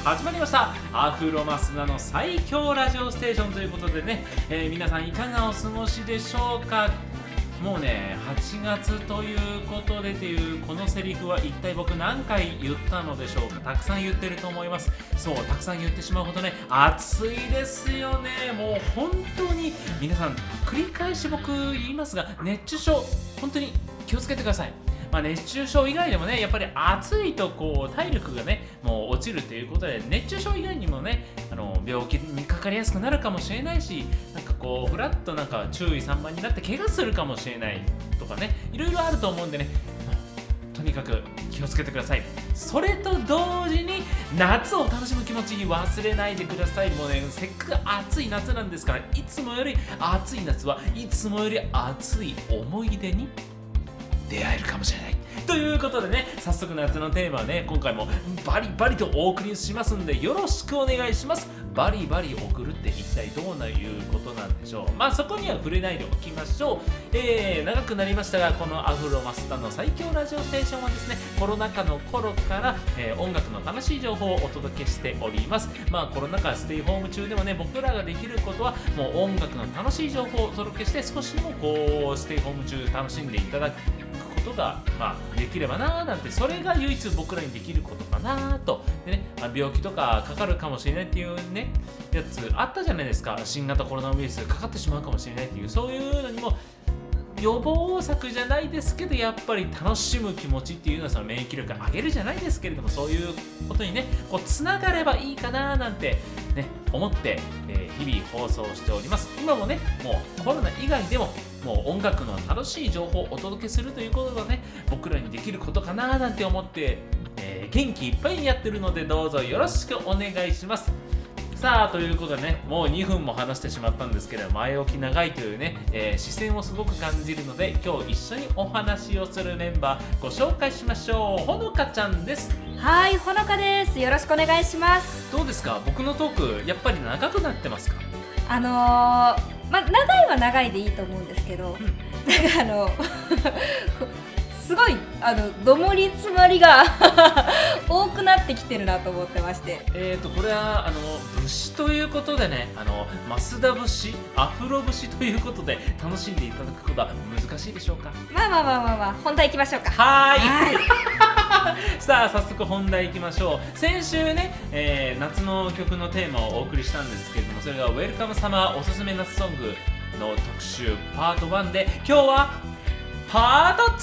始まりました。アフロマスナの最強ラジオステーションということでね、皆さんいかがお過ごしでしょうか。もうね、8月ということでっていうこのセリフは一体僕何回言ったのでしょうか。たくさん言ってると思います。そう、たくさん言ってしまうほどね、暑いですよね。もう本当に皆さん繰り返し僕言いますが、熱中症本当に気をつけてください。熱中症以外でもね、やっぱり暑いとこう体力がねもう落ちるということで、熱中症以外にもね病気にかかりやすくなるかもしれないし、なんかこうフラッとなんか注意散漫になって怪我するかもしれないとかね、いろいろあると思うんでね、とにかく気をつけてください。それと同時に夏を楽しむ気持ちに忘れないでください。もうね、せっかく暑い夏なんですから、いつもより暑い夏はいつもより暑い思い出に出会えるかもしれないということでね、早速夏のテーマはね、今回もバリバリとお送りしますんでよろしくお願いします。バリバリ送るって一体どういうことなんでしょう。そこには触れないでおきましょう。長くなりましたが、このアフロマスタの最強ラジオステーションはですね、コロナ禍の頃から、音楽の楽しい情報をお届けしております。コロナ禍ステイホーム中でもね、僕らができることはもう音楽の楽しい情報をお届けして、少しでもこうステイホーム中楽しんでいただくことが、できればなーなんて、それが唯一僕らにできることかなと。でね、病気とかかかるかもしれないっていうねやつあったじゃないですか。新型コロナウイルスかかってしまうかもしれないっていう、そういうのにも予防策じゃないですけど、やっぱり楽しむ気持ちっていうのはその免疫力上げるじゃないですけれども、そういうことにねこうつながればいいかななんてね思って、日々放送しております。今もね、もうコロナ以外でももう音楽の楽しい情報をお届けするということがね、僕らにできることかななんて思って、元気いっぱいにやってるので、どうぞよろしくお願いします。さあ、ということでね、もう2分も話してしまったんですけど、前置き長いというね、視線をすごく感じるので、今日一緒にお話をするメンバーご紹介しましょう。ほのかちゃんです。 はい、ほのかです。よろしくお願いします。 どうですか、僕のトークやっぱり長くなってますか？ 長いは長いでいいと思うんですけど、なんかすごいどもりつまりが多くなってきてるなと思ってまして、 これは節ということでね、増田節、アフロ節ということで楽しんでいただくことは難しいでしょうか？ 本題いきましょうか。 はいさあ、早速本題いきましょう。先週ね、夏の曲のテーマをお送りしたんですけれども、それがウェルカムサマーおすすめ夏ソングの特集パート1で、今日はパート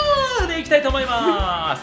2でいきたいと思います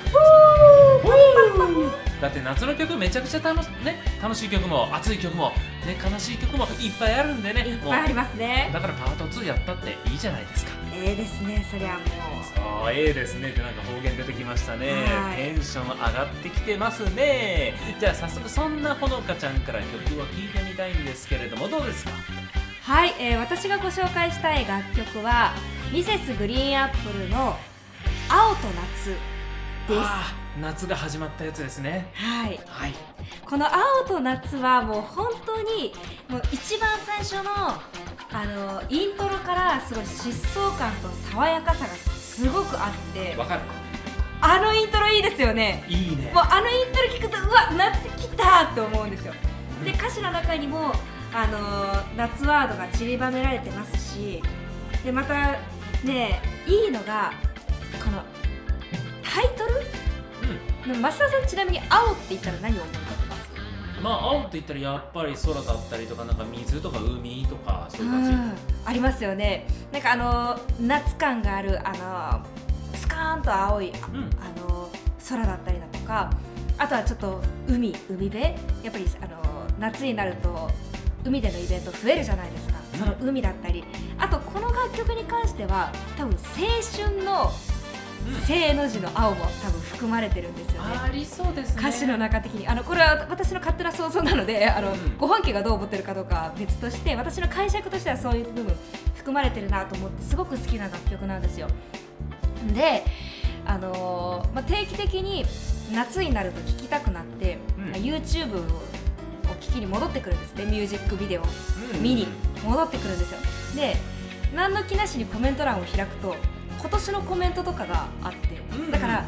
だって夏の曲めちゃくちゃ楽しい曲も熱い曲も、ね、悲しい曲もいっぱいあるんでね、 いっぱいありますね。 だからパート2やったっていいじゃないですか。 ですね、そりゃもう。 そう、ですねってなんか方言出てきましたね。テンション上がってきてますね。じゃあ早速そんなほのかちゃんから曲を聴いてみたいんですけれども、どうですか？ はい、私がご紹介したい楽曲はミセスグリーンアップルの青と夏です。 夏が始まったやつですね。 はい、この青と夏はもう本当にもう一番最初のイントロからすごい疾走感と爽やかさがすごくあって、 わかる。 イントロいいですよね。 いいね。 もうイントロ聞くとうわ夏来たって思うんですよ。で、歌詞の中にも夏ワードが散りばめられてますし、でまたね、いいのがこのタイトル、増田さん、ちなみに青って言ったら何を思い浮かべます？ 青って言ったらやっぱり空だったりとか、なんか水とか海とかそういう感じ、 ありますよね。なんか夏感があるスカーンと青い、空だったりだとか、あとはちょっと海辺、やっぱり夏になると海でのイベント増えるじゃないですか。その海だったり、あとこの楽曲に関しては多分青春の正の字の青も多分含まれてるんですよね。 ありそうですね。 歌詞の中的にこれは私の勝手な想像なので、ご本家がどう思ってるかどうかは別として、私の解釈としてはそういう部分含まれてるなと思って、すごく好きな楽曲なんですよ。で、定期的に夏になると聴きたくなって、YouTube を聴きに戻ってくるんですね。ミュージックビデオを見に戻ってくるんですよ。で、何の気なしにコメント欄を開くと今年のコメントとかがあって、だから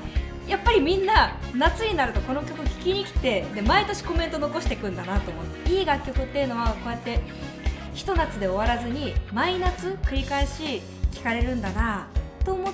やっぱりみんな夏になるとこの曲聴きに来て、で毎年コメント残してくんだなと思って、いい楽曲っていうのはこうやってひと夏で終わらずに毎夏繰り返し聴かれるんだなと思って、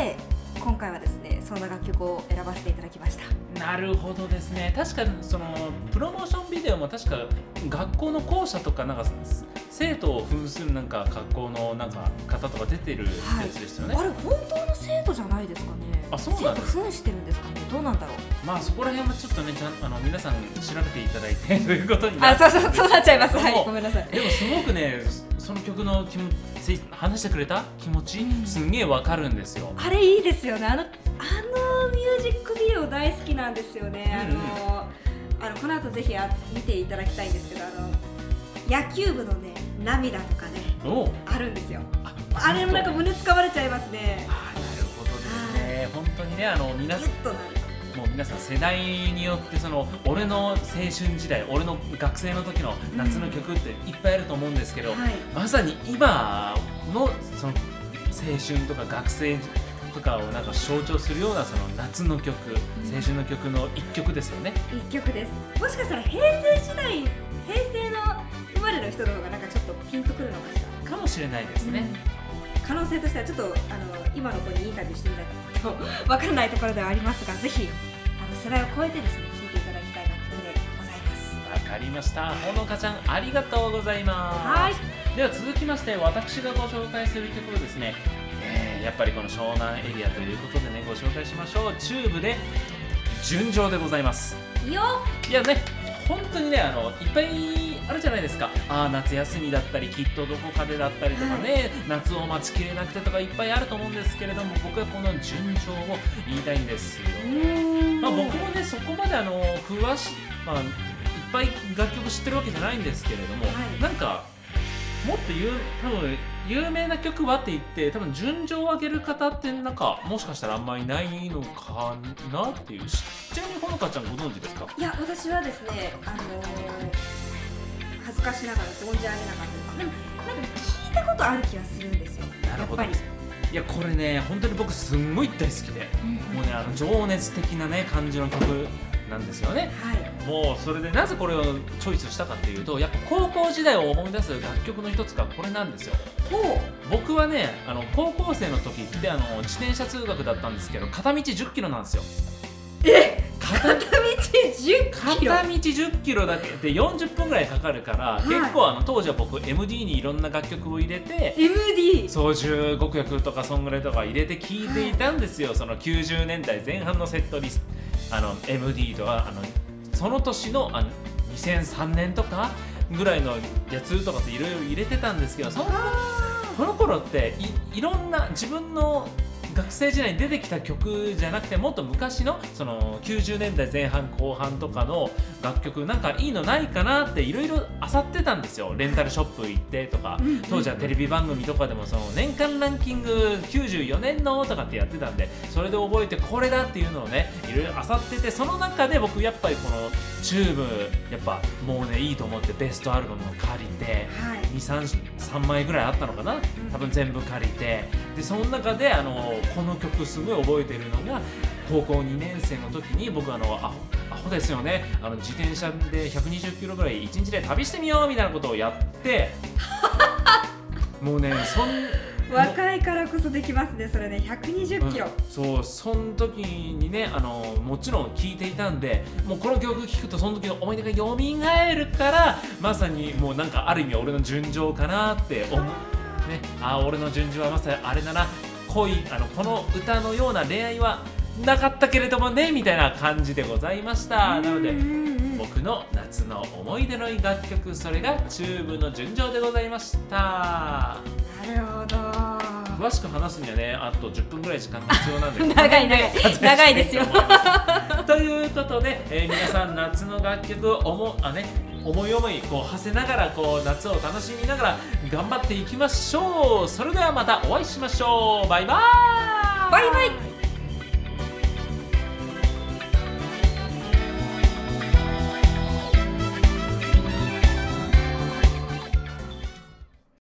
今回はですねそんな楽曲を選ばせていただきました。 なるほどですね。確かにそのプロモーションビデオも確か学校の校舎とかなんか生徒を扮するなんか格好のなんか方とか出てるやつですよね。 あれ本当の生徒じゃないですかね。 あ、そうなんですか。 生徒扮してるんですかね。どうなんだろう。 まあそこら辺はちょっとね皆さん調べていただいてということになって、 そうなっちゃいます。はい、ごめんなさい。 でもすごくねその曲の話してくれた気持ち、すんげえわかるんですよ。 あれいいですよね。あのミュージックビデオ大好きなんですよね。この後ぜひ見ていただきたいんですけど、野球部のね涙とかねあるんですよ。あれもなんか胸つかまれちゃいますね。 なるほどですね。本当にね皆さん世代によってその俺の青春時代、俺の学生の時の夏の曲っていっぱいあると思うんですけど、まさに今のその青春とか学生とかをなんか象徴するようなその夏の曲、青春の曲の一曲ですよね。 一曲です。もしかしたら平成時代、平成の生まれの人の方がなんかちょっとピンとくるのかしら。 かもしれないですね。 可能性としてはちょっと今の子にインタビューしてみたいとわからないところではありますが、ぜひ世代を超えてですね聴いていただきたい楽曲でございます。 わかりました。ほのかちゃんありがとうございます。では続きまして私がご紹介する曲はですね、やっぱりこの湘南エリアということでねご紹介しましょう。チューブで純情でございます。いやね、本当にねいっぱいあるじゃないですか。夏休みだったりきっとどこかでだったりとかね、夏を待ちきれなくてとかいっぱいあると思うんですけれども、僕はこの純情を言いたいんですよ。僕もねそこまで詳しい、いっぱい楽曲知ってるわけじゃないんですけれども、なんかもっと多分有名な曲はって言って多分純情を上げる方ってなんかもしかしたらあんまりいないのかなっていう。ちなみにほのかちゃんご存知ですか？ いや、私はですね恥ずかしながら存じ上げなかったです。でもなんか聞いたことある気がするんですよ。 なるほど。いやこれね本当に僕すんごい大好きで、もうね情熱的なね感じの曲なんですよね。もうそれでなぜこれをチョイスしたかっていうと、やっぱ高校時代を思い出す楽曲の一つがこれなんですよ。僕はね高校生の時って自転車通学だったんですけど、片道10キロなんですよ。片道10キロだけで40分ぐらいかかるから、結構当時は僕 MD にいろんな楽曲を入れて、そう15曲とかそんぐらいとか入れて聴いていたんですよ。その90年代前半のセットリストMD とかその年の2003年とかぐらいのやつとかっていろいろ入れてたんですけど、この頃っていろんな自分の学生時代に出てきた曲じゃなくて、もっと昔のその90年代前半後半とかの楽曲なんかいいのないかなっていろいろ漁ってたんですよ。レンタルショップ行ってとか、当時はテレビ番組とかでもその年間ランキング94年のとかってやってたんで、それで覚えてこれだっていうのをねいろいろ漁ってて、その中で僕やっぱりこのチューブやっぱもうねいいと思ってベストアルバムを借りて、3枚ぐらいあったのかな、多分全部借りて、でその中でこの曲すごい覚えてるのが、高校2年生の時に僕アホですよね、自転車で120キロぐらい1日で旅してみようみたいなことをやってもうね若いからこそできますね、それね、120キロ、 そう、その時にねもちろん聴いていたんで、もうこの曲聴くとその時の思い出が蘇るから、まさにもうなんかある意味俺の純情かなって思うね。俺の純情はまさにあれだな、恋この歌のような恋愛はなかったけれどもねみたいな感じでございました。なので僕の夏の思い出の楽曲、それがチューブの純情でございました。 なるほど。 詳しく話すにはねあと10分ぐらい時間が必要なんで長いですよということで、皆さん夏の楽曲を思い思いこう馳せながら夏を楽しみながら頑張っていきましょう。それではまたお会いしましょう。バイバーイ。 バイバイ。